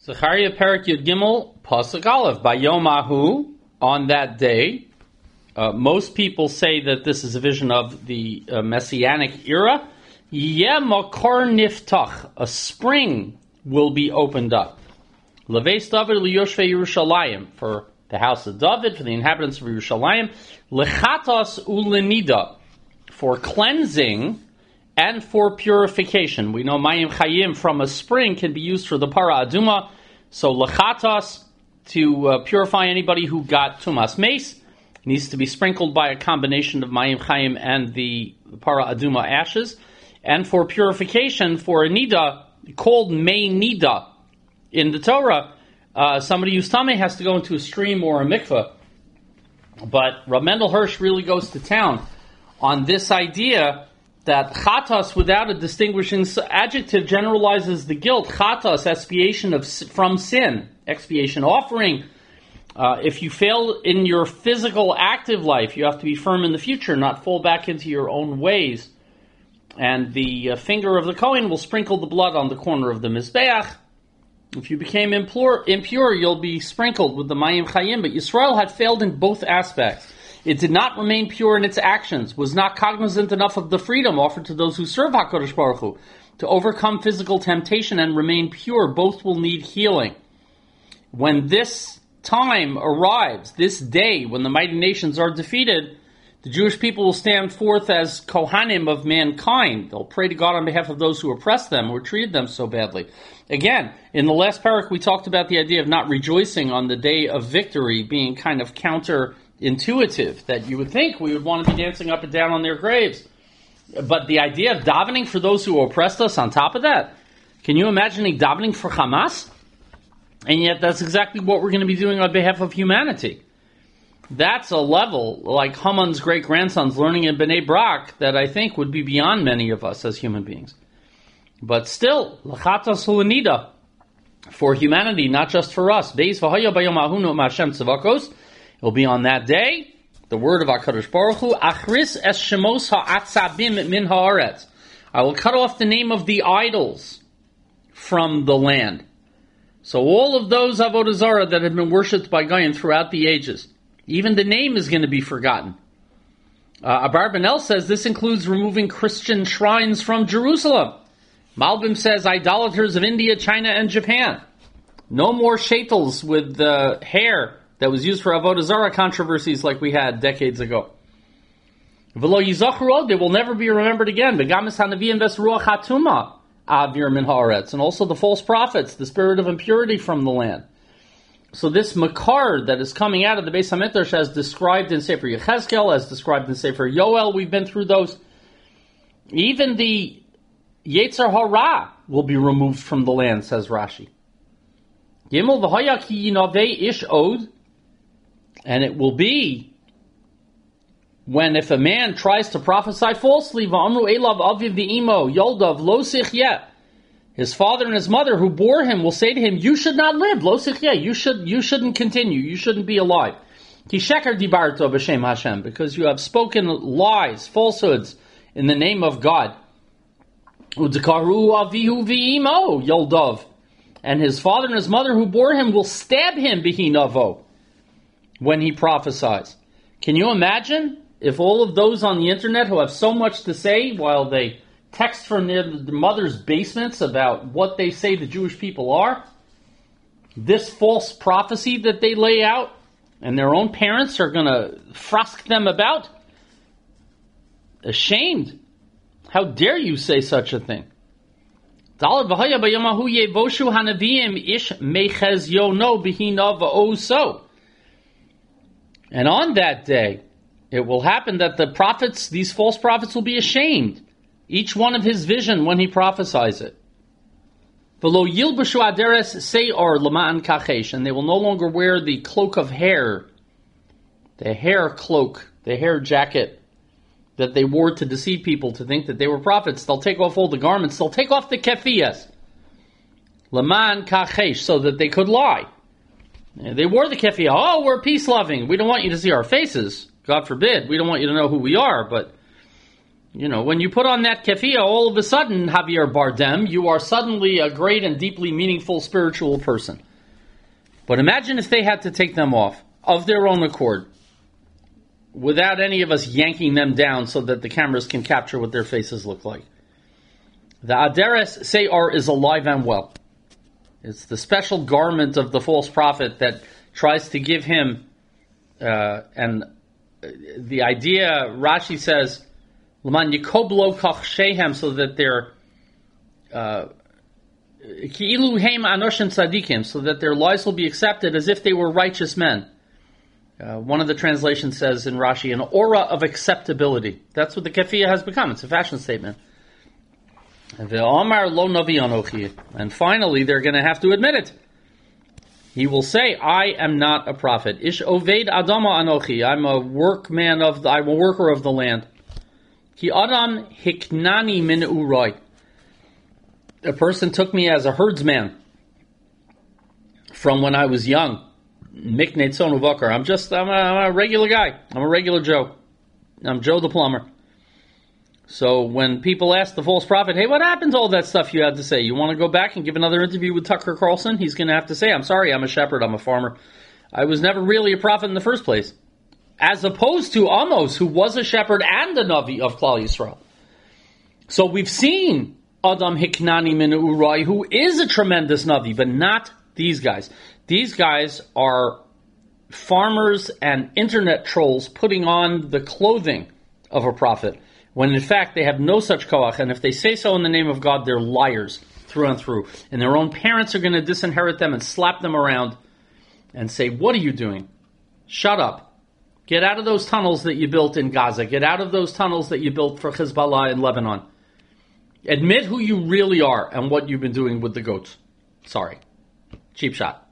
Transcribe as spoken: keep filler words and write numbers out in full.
Zechariah Perek Yud Gimel Pasuk Aleph. Bayomahu, on that day, uh, most people say that this is a vision of the uh, Messianic era. Yeh makor niftach, a spring will be opened up. Leveis David liyoshvei Yerushalayim, for the house of David, for the inhabitants of Yerushalayim. Lechatos ulenida, for cleansing and for purification. We know Mayim Chayim from a spring can be used for the Para Aduma. So lechatos, to uh, purify anybody who got Tumas Mace, needs to be sprinkled by a combination of Mayim Chayim and the Para Aduma ashes. And for purification, for a Nida, called Mei Nida in the Torah, uh, somebody who's Tameh has to go into a stream or a mikveh. But Rav Mendel Hirsch really goes to town on this idea that chatas without a distinguishing adjective generalizes the guilt. Chatas, expiation of from sin, expiation offering. Uh, if you fail in your physical active life, you have to be firm in the future, not fall back into your own ways. And the uh, finger of the Kohen will sprinkle the blood on the corner of the Mizbeach. If you became impure, impure, you'll be sprinkled with the Mayim Chayim. But Yisrael had failed in both aspects. It did not remain pure in its actions, was not cognizant enough of the freedom offered to those who serve HaKadosh Baruch Hu to overcome physical temptation and remain pure. Both will need healing. When this time arrives, this day, when the mighty nations are defeated, the Jewish people will stand forth as Kohanim of mankind. They'll pray to God on behalf of those who oppressed them or treated them so badly. Again, in the last parak, we talked about the idea of not rejoicing on the day of victory being kind of counterintuitive, that you would think we would want to be dancing up and down on their graves. But the idea of davening for those who oppressed us on top of that, can you imagine a davening for Hamas? And yet that's exactly what we're going to be doing on behalf of humanity. That's a level, like Haman's great-grandsons learning in Bnei Brak, that I think would be beyond many of us as human beings. But still, l'chatas hu'anida, for humanity, not just for us. Beis v'haya bayom ahunu ma'ashem tzavakos. It will be on that day, the word of HaKadosh Baruch Hu, achris es shemos ha'atzabim min ha'aretz. I will cut off the name of the idols from the land. So all of those avodah zarah that have been worshipped by Goyim throughout the ages, even the name is going to be forgotten. Uh, Abarbanel says this includes removing Christian shrines from Jerusalem. Malbim says idolaters of India, China, and Japan. No more shaitels with the hair that was used for Avodah Zarah controversies like we had decades ago. V'lo yizachrod, they will never be remembered again. Begamis hanaviyim ves ruach hatuma avir min haaretz, and also the false prophets, the spirit of impurity from the land. So this makar that is coming out of the Beis HaMikdash, as described in Sefer Yechezkel, as described in Sefer Yoel, we've been through those. Even the Yetzer Hara will be removed from the land, says Rashi. Gimel v'haya ki yinavei ish od, and it will be when if a man tries to prophesy falsely, v'amru elav aviv v'imo yoldav lo sichyeh, his father and his mother who bore him will say to him, you should not live, lo sichyeh, you should you shouldn't continue, you shouldn't be alive. Ki sheker dibarto b'shem Hashem, because you have spoken lies, falsehoods in the name of God. Udekaru avihu v'imo yoldav, and his father and his mother who bore him will stab him bihinavo when he prophesies. Can you imagine if all of those on the internet who have so much to say while they text from their, their mother's basements about what they say the Jewish people are, this false prophecy that they lay out, and their own parents are going to frusk them about? Ashamed. How dare you say such a thing? And on that day, it will happen that the prophets, these false prophets, will be ashamed, each one of his vision when he prophesies it. And they will no longer wear the cloak of hair, the hair cloak, the hair jacket that they wore to deceive people to think that they were prophets. They'll take off all the garments. They'll take off the kefiyas. Laman kachesh, so that they could lie. They wore the kefiyah. Oh, we're peace-loving. We don't want you to see our faces. God forbid. We don't want you to know who we are, but You know, when you put on that keffiyeh, all of a sudden, Javier Bardem, you are suddenly a great and deeply meaningful spiritual person. But imagine if they had to take them off of their own accord, without any of us yanking them down so that the cameras can capture what their faces look like. The Aderes Se'ar is alive and well. It's the special garment of the false prophet that tries to give him, uh, and the idea, Rashi says, L'man yikoblo kach shehem, so that they're uh, ki'ilu heim anoshim tzadikim, so that their lives will be accepted as if they were righteous men. Uh, one of the translations says in Rashi, an aura of acceptability. That's what the keffiyeh has become. It's a fashion statement. And finally, they're going to have to admit it. He will say, I am not a prophet. Ish oved adama anochi. I'm a workman of the, I'm a worker of the land. Ki adam hiknani min uroi. A person took me as a herdsman from when I was young. Miknei tzon uvakar. I'm just, I'm a, I'm a regular guy. I'm a regular Joe. I'm Joe the plumber. So when people ask the false prophet, hey, what happened to all that stuff you had to say? You want to go back and give another interview with Tucker Carlson? He's going to have to say, I'm sorry, I'm a shepherd, I'm a farmer. I was never really a prophet in the first place. As opposed to Amos, who was a shepherd and a Navi of Klal Yisrael. So we've seen Adam Hiknani min Urai, who is a tremendous Navi, but not these guys. These guys are farmers and internet trolls putting on the clothing of a prophet, when in fact they have no such koach, and if they say so in the name of God, they're liars through and through. And their own parents are going to disinherit them and slap them around and say, what are you doing? Shut up. Get out of those tunnels that you built in Gaza. Get out of those tunnels that you built for Hezbollah in Lebanon. Admit who you really are and what you've been doing with the goats. Sorry. Cheap shot.